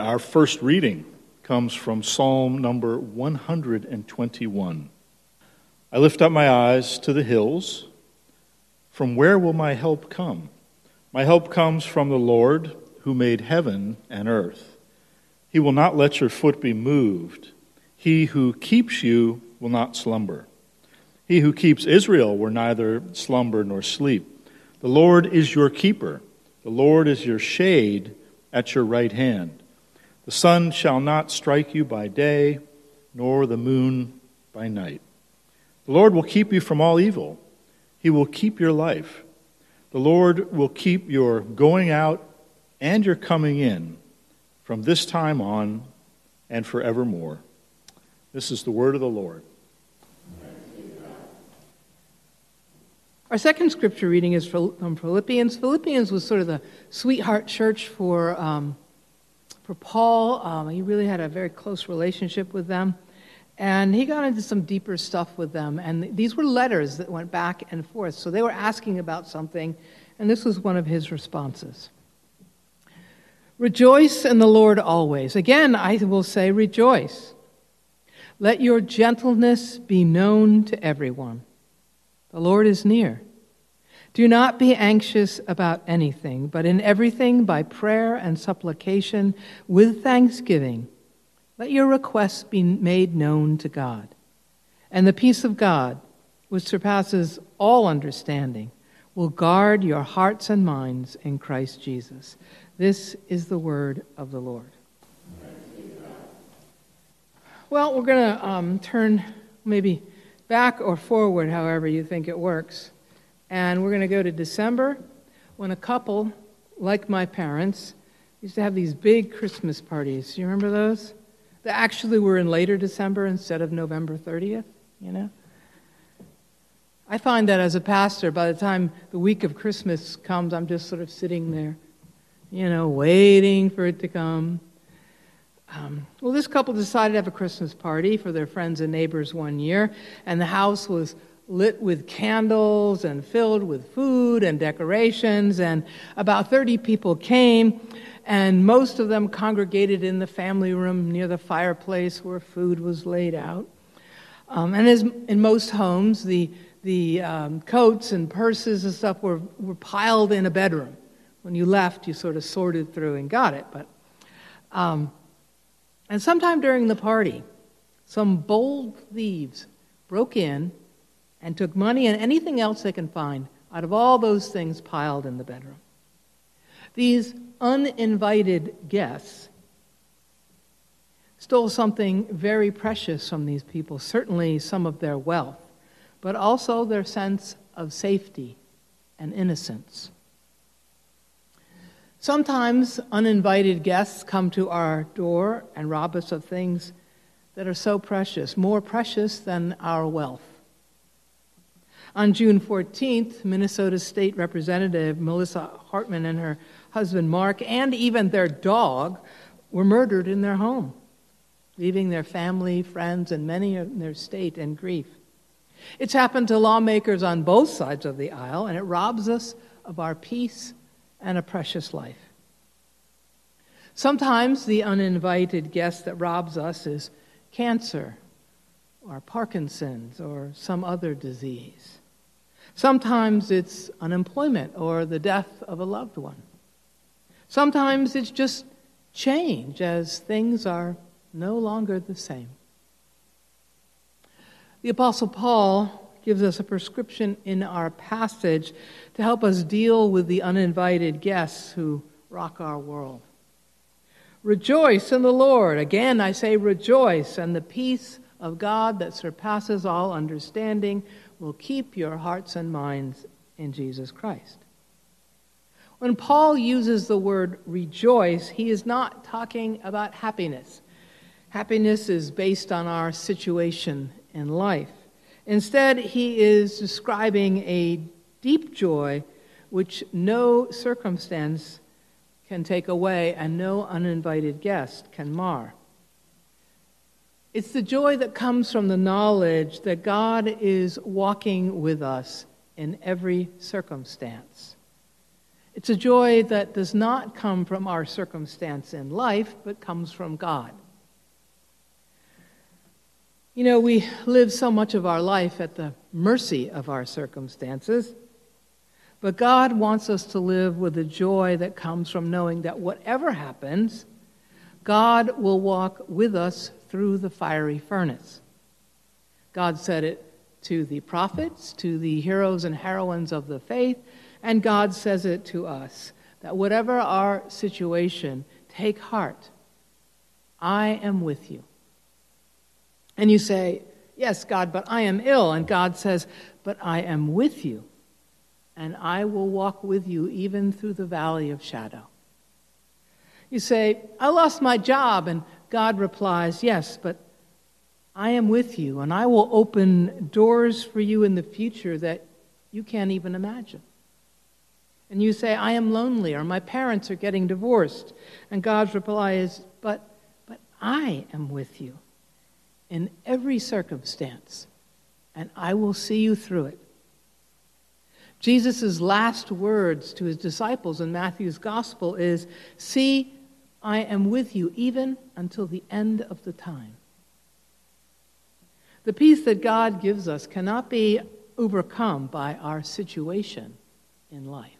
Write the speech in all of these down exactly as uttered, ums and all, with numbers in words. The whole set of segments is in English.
Our first reading comes from Psalm number one hundred twenty-one. I lift up my eyes to the hills. From where will my help come? My help comes from the Lord who made heaven and earth. He will not let your foot be moved. He who keeps you will not slumber. He who keeps Israel will neither slumber nor sleep. The Lord is your keeper. The Lord is your shade at your right hand. The sun shall not strike you by day, nor the moon by night. The Lord will keep you from all evil. He will keep your life. The Lord will keep your going out and your coming in from this time on and forevermore. This is the word of the Lord. Our second scripture reading is from Philippians. Philippians was sort of the sweetheart church for um, for Paul. Um, he really had a very close relationship with them. And he got into some deeper stuff with them. And these were letters that went back and forth. So they were asking about something, and this was one of his responses. Rejoice in the Lord always. Again, I will say rejoice. Let your gentleness be known to everyone. The Lord is near. Do not be anxious about anything, but in everything by prayer and supplication with thanksgiving, let your requests be made known to God. And the peace of God, which surpasses all understanding, will guard your hearts and minds in Christ Jesus. This is the word of the Lord. Well, we're going to um, turn maybe back or forward, however you think it works. And we're going to go to December, when a couple, like my parents, used to have these big Christmas parties. You remember those? That actually were in later December instead of November thirtieth, you know? I find that as a pastor, by the time the week of Christmas comes, I'm just sort of sitting there, you know, waiting for it to come. Um, well, this couple decided to have a Christmas party for their friends and neighbors one year, and the house was lit with candles and filled with food and decorations, and about thirty people came, and most of them congregated in the family room near the fireplace where food was laid out. Um, and as in most homes, the the um, coats and purses and stuff were, were piled in a bedroom. When you left, you sort of sorted through and got it. But um, and sometime during the party, some bold thieves broke in and took money and anything else they can find out of all those things piled in the bedroom. These uninvited guests stole something very precious from these people, certainly some of their wealth, but also their sense of safety and innocence. Sometimes uninvited guests come to our door and rob us of things that are so precious, more precious than our wealth. On June fourteenth, Minnesota State Representative Melissa Hartman and her husband Mark, and even their dog, were murdered in their home, leaving their family, friends, and many in their state in grief. It's happened to lawmakers on both sides of the aisle, and it robs us of our peace and a precious life. Sometimes the uninvited guest that robs us is cancer, or Parkinson's, or some other disease. Sometimes it's unemployment or the death of a loved one. Sometimes it's just change as things are no longer the same. The Apostle Paul gives us a prescription in our passage to help us deal with the uninvited guests who rock our world. Rejoice in the Lord. Again, I say rejoice, and the peace of God that surpasses all understanding will keep your hearts and minds in Jesus Christ. When Paul uses the word rejoice, he is not talking about happiness. Happiness is based on our situation in life. Instead, he is describing a deep joy which no circumstance can take away and no uninvited guest can mar. It's the joy that comes from the knowledge that God is walking with us in every circumstance. It's a joy that does not come from our circumstance in life, but comes from God. You know, we live so much of our life at the mercy of our circumstances, but God wants us to live with a joy that comes from knowing that whatever happens, God will walk with us through the fiery furnace. God said it to the prophets, to the heroes and heroines of the faith, and God says it to us, that whatever our situation, take heart. I am with you. And you say, yes, God, but I am ill. And God says, but I am with you, and I will walk with you even through the valley of shadow. You say, I lost my job, and God replies, yes, but I am with you, and I will open doors for you in the future that you can't even imagine. And you say, I am lonely, or my parents are getting divorced. And God's reply is, but, but I am with you in every circumstance, and I will see you through it. Jesus' last words to his disciples in Matthew's gospel is, see, I am with you even until the end of the time. The peace that God gives us cannot be overcome by our situation in life.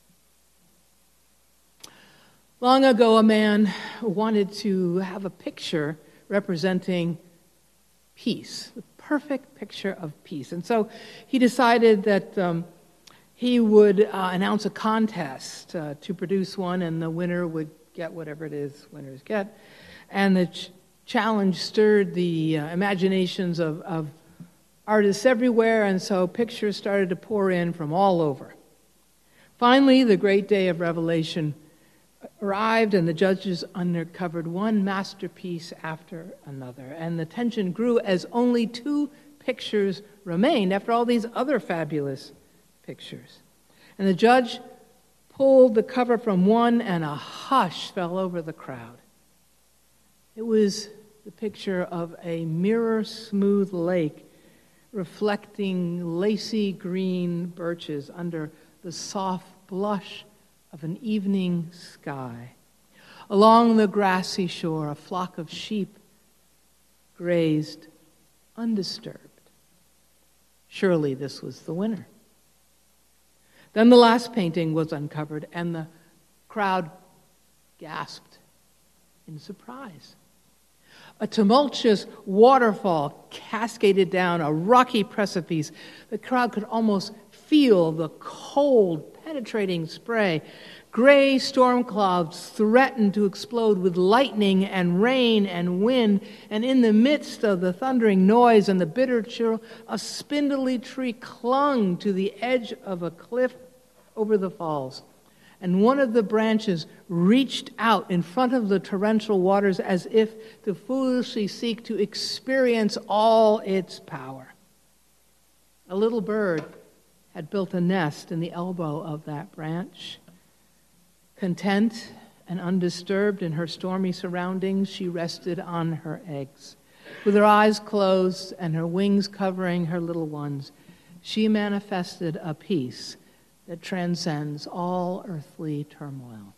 Long ago, a man wanted to have a picture representing peace, the perfect picture of peace. And so he decided that um, he would uh, announce a contest uh, to produce one, and the winner would get whatever it is winners get. And the ch- challenge stirred the uh, imaginations of, of artists everywhere, and so pictures started to pour in from all over. Finally, the great day of revelation arrived, and the judges uncovered one masterpiece after another. And the tension grew as only two pictures remained after all these other fabulous pictures. And the judge pulled the cover from one, and a hush fell over the crowd. It was the picture of a mirror-smooth lake reflecting lacy green birches under the soft blush of an evening sky. Along the grassy shore, a flock of sheep grazed undisturbed. Surely this was the winner. Then the last painting was uncovered, and the crowd gasped in surprise. A tumultuous waterfall cascaded down a rocky precipice. The crowd could almost feel the cold, penetrating spray. Gray storm clouds threatened to explode with lightning and rain and wind, and in the midst of the thundering noise and the bitter chill, a spindly tree clung to the edge of a cliff over the falls. And one of the branches reached out in front of the torrential waters as if to foolishly seek to experience all its power. A little bird had built a nest in the elbow of that branch. Content and undisturbed in her stormy surroundings, she rested on her eggs. With her eyes closed and her wings covering her little ones, she manifested a peace that transcends all earthly turmoil.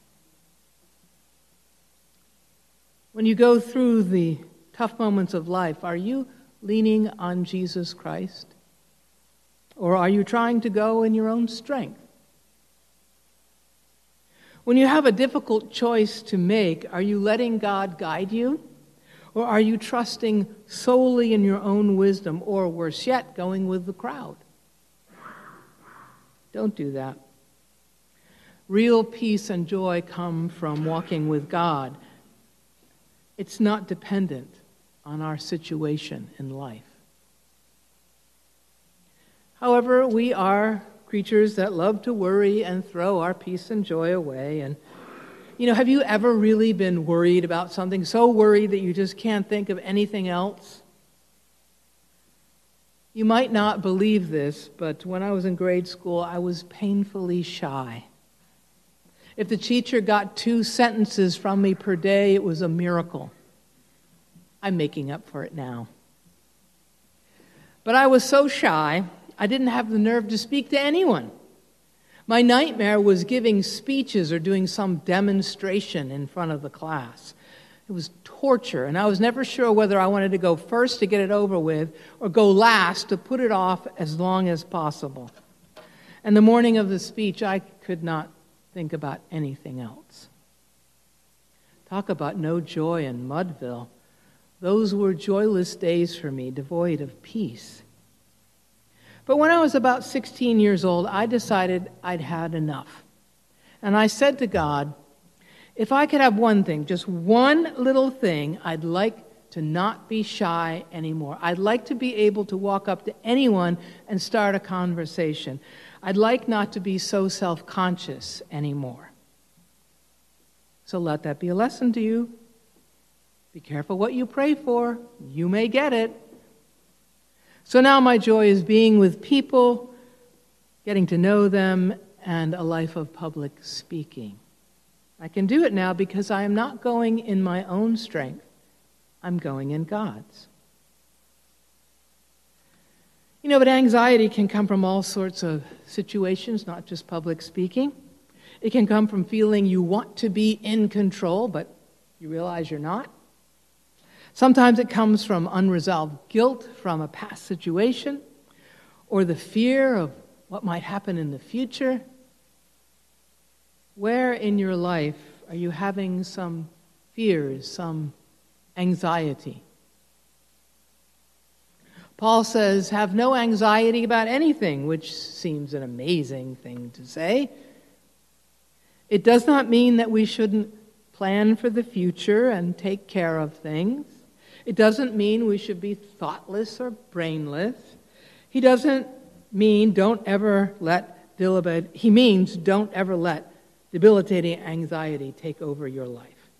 When you go through the tough moments of life, are you leaning on Jesus Christ? Or are you trying to go in your own strength? When you have a difficult choice to make, are you letting God guide you? Or are you trusting solely in your own wisdom, or worse yet, going with the crowd? Don't do that. Real peace and joy come from walking with God. It's not dependent on our situation in life. However, we are creatures that love to worry and throw our peace and joy away. And, you know, have you ever really been worried about something, so worried that you just can't think of anything else? You might not believe this, but when I was in grade school, I was painfully shy. If the teacher got two sentences from me per day, it was a miracle. I'm making up for it now. But I was so shy, I didn't have the nerve to speak to anyone. My nightmare was giving speeches or doing some demonstration in front of the class. It was torture, and I was never sure whether I wanted to go first to get it over with or go last to put it off as long as possible. And the morning of the speech, I could not think about anything else. Talk about no joy in Mudville. Those were joyless days for me, devoid of peace. But when I was about sixteen years old, I decided I'd had enough. And I said to God, if I could have one thing, just one little thing, I'd like to not be shy anymore. I'd like to be able to walk up to anyone and start a conversation. I'd like not to be so self-conscious anymore. So let that be a lesson to you. Be careful what you pray for. You may get it. So now my joy is being with people, getting to know them, and a life of public speaking. I can do it now because I am not going in my own strength. I'm going in God's. You know, but anxiety can come from all sorts of situations, not just public speaking. It can come from feeling you want to be in control, but you realize you're not. Sometimes it comes from unresolved guilt from a past situation or the fear of what might happen in the future. Where in your life are you having some fears, some anxiety? Paul says, have no anxiety about anything, which seems an amazing thing to say. It does not mean that we shouldn't plan for the future and take care of things. It doesn't mean we should be thoughtless or brainless. He doesn't mean don't ever let debilitating, he means don't ever let debilitating anxiety take over your life.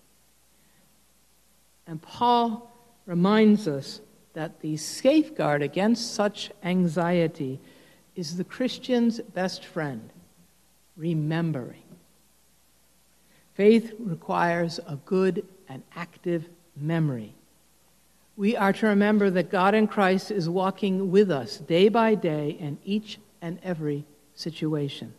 And Paul reminds us that the safeguard against such anxiety is the Christian's best friend, remembering. Faith requires a good and active memory. We are to remember that God in Christ is walking with us day by day in each and every situation.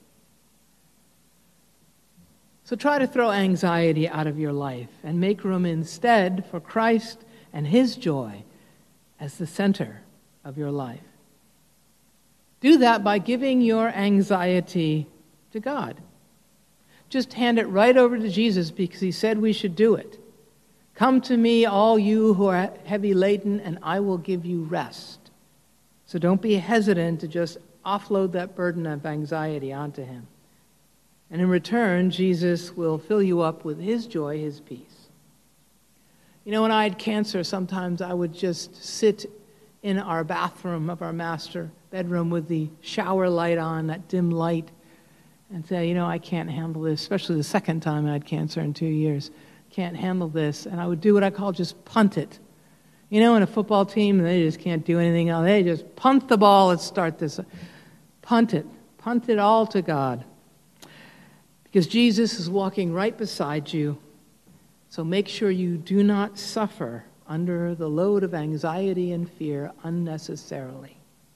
So try to throw anxiety out of your life and make room instead for Christ and His joy as the center of your life. Do that by giving your anxiety to God. Just hand it right over to Jesus because He said we should do it. Come to me, all you who are heavy laden, and I will give you rest. So don't be hesitant to just offload that burden of anxiety onto Him. And in return, Jesus will fill you up with His joy, His peace. You know, when I had cancer, sometimes I would just sit in our bathroom of our master bedroom with the shower light on, that dim light, and say, you know, I can't handle this, especially the second time I had cancer in two years. Can't handle this. And I would do what I call just punt it. You know, in a football team, they just can't do anything else. They just punt the ball, let's start this. Punt it. Punt it all to God. Because Jesus is walking right beside you. So make sure you do not suffer under the load of anxiety and fear unnecessarily.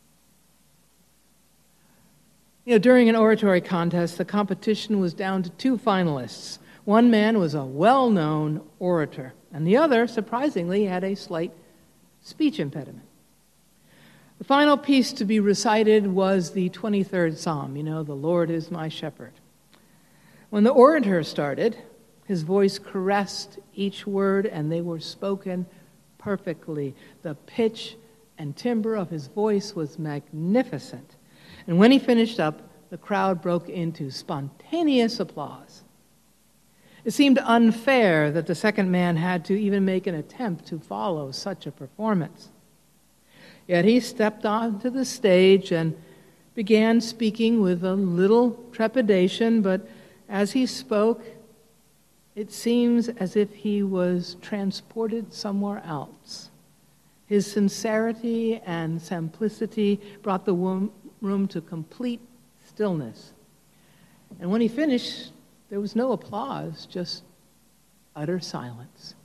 You know, during an oratory contest, the competition was down to two finalists. One man was a well-known orator, and the other, surprisingly, had a slight speech impediment. The final piece to be recited was the twenty-third Psalm, you know, the Lord is my shepherd. When the orator started, his voice caressed each word, and they were spoken perfectly. The pitch and timbre of his voice was magnificent. And when he finished up, the crowd broke into spontaneous applause. It seemed unfair that the second man had to even make an attempt to follow such a performance. Yet he stepped onto the stage and began speaking with a little trepidation, but as he spoke, it seems as if he was transported somewhere else. His sincerity and simplicity brought the room to complete stillness. And when he finished, there was no applause, just utter silence.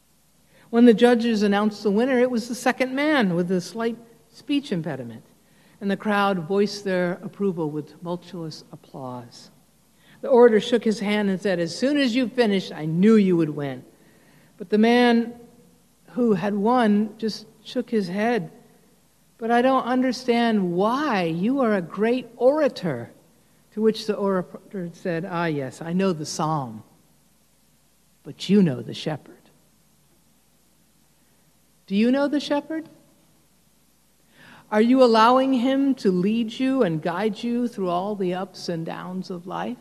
When the judges announced the winner, it was the second man with the slight speech impediment. and the crowd voiced their approval with tumultuous applause. The orator shook his hand and said, "As soon as you finished, I knew you would win." But the man who had won just shook his head. "But I don't understand why. You are a great orator." To which the orator said, "Ah, yes, I know the psalm, but you know the shepherd." Do you know the shepherd? Are you allowing him to lead you and guide you through all the ups and downs of life?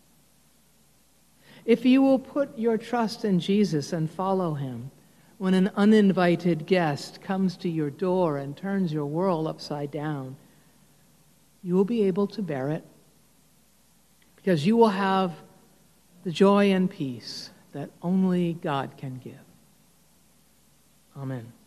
If you will put your trust in Jesus and follow him, when an uninvited guest comes to your door and turns your world upside down, you will be able to bear it, because you will have the joy and peace that only God can give. Amen.